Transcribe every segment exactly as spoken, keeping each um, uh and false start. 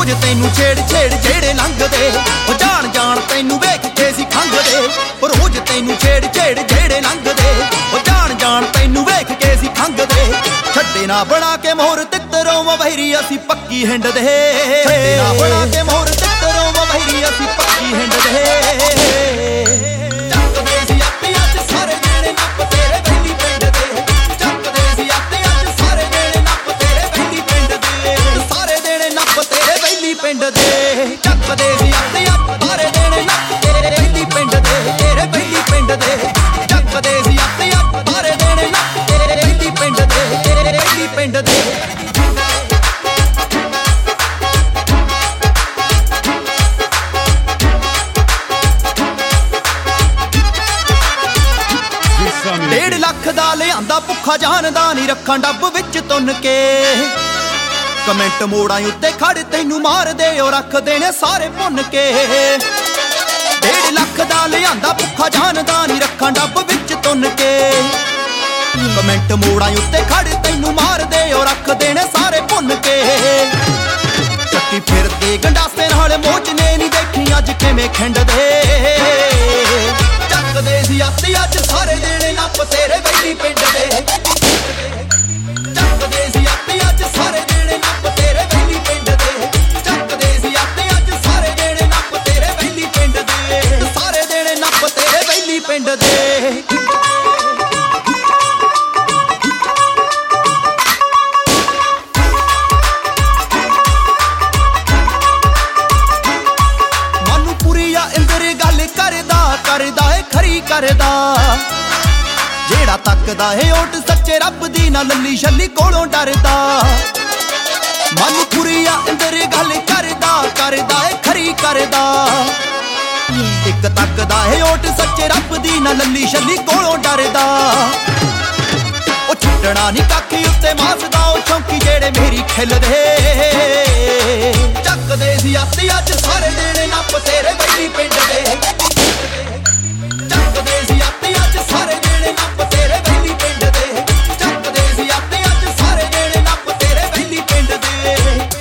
रोज तैनू छेड़ छेड़ जेड़े लंघदे ओ जान जान तैनू वेख के सी खंघदे ओ रोज तैनू छेड़ छेड़ जेड़े लंघदे ओ जान जान तैनू वेख के सी खंघदे छड्डे ना बना के मोहर तित्तरों वहीरी असी पक्की हिंडदे छड्डे ना बना के मोहर तित्तरों वहीरी असी पक्की हिंडदे पिंड दे चकदे सी अते अत तारे देने नक तेरे बेली पिंड दे तेरे बेली पिंड दे चकदे सी अते अत तारे देने नक तेरे बेली पिंड दे तेरे बेली पिंड दे डेढ़ लख दा लियांदा भुखा जानदा नहीं रखां डब विच तुन के कमेंट मोड़ा उत्ते खड़ तैनू मार दे और रख देने सारे भुन के डेढ़ लख दा लियांदा भुखा जानदा नहीं रखां डब विच तुन के कमेंट मोड़ा उत्ते खड़ तैनू मार दे और रख देने सारे भुन के चक्की फिरदे गंडासे नाल मोचने नहीं देखी अज किवें खिंडदे चकदे सी अते अज सारे देने नप तेरे बेली पिंड दे चकदे सी अते अज सारे देने नप तेरे बेली पिंड दे चकदे सी अते अज सारे देने नप तेरे बेली पिंड दे सारे देने नप तेरे बेली पिंड दे करदा है खरी करदा जेड़ा तकदा है ओट सच्चे रब दी ना लल्ली छल्ली कोलों डरदा मन पुरिया अंदर गल करदा करदा है खरी करदा एक तकदा है ओट सच्चे रब दी ना लल्ली छल्ली कोलों डरदा ओ छड्डना नहीं कख उत्ते मासदा ओ चौंकी जेड़े मेरी खिलदे चकदे सी अते अज सारे देने नप तेरे बेली पिंड दे चकदे सी अते अज सारे देने नप तेरे बेली पिंड दे चकदे सी अते अज सारे देने नप तेरे बेली पिंड दे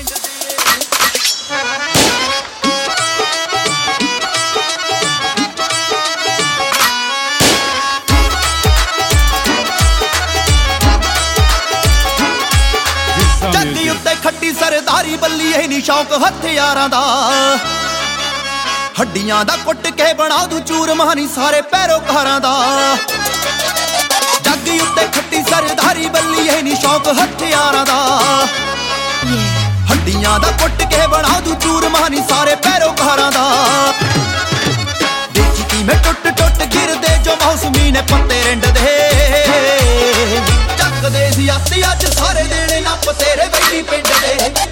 जग्गी उत्ते खट्टी सरदारी बल्ली है नी शौक हथियारां दा हड्डियां दा कुट के बना दू चूर महानी सारे पैरोकारां दा जग्गी उत्ते खट्टी सरदारी बल्ली है नी शौक हथियारां दा हड्डियां दा कुट के बना दू चूर महानी सारे पैरोकारां दा देखी की मैं टुट टुट गिरदे जो मौसमी ने पत्ते रिंडदे चकदे सी अते अज सारे देने नप तेरे बेली पिंड दे